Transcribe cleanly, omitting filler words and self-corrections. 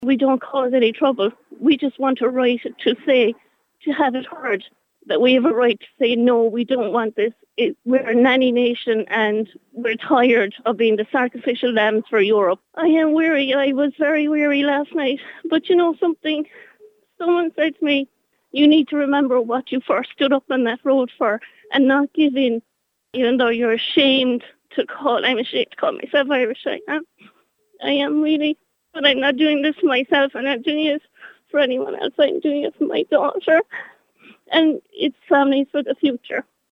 We don't cause any trouble. We just want a right to say, to have it heard, that we have a right to say, no, we don't want this. We're a nanny nation and we're tired of being the sacrificial lambs for Europe. I am weary. I was very weary last night. But you know something? Someone said to me, you need to remember what you first stood up on that road for and not give in, even though you're ashamed to call. I'm ashamed to call myself Irish. I am really. But I'm not doing this for myself. I'm not doing it for anyone else. I'm doing it for my daughter. And it's family for the future.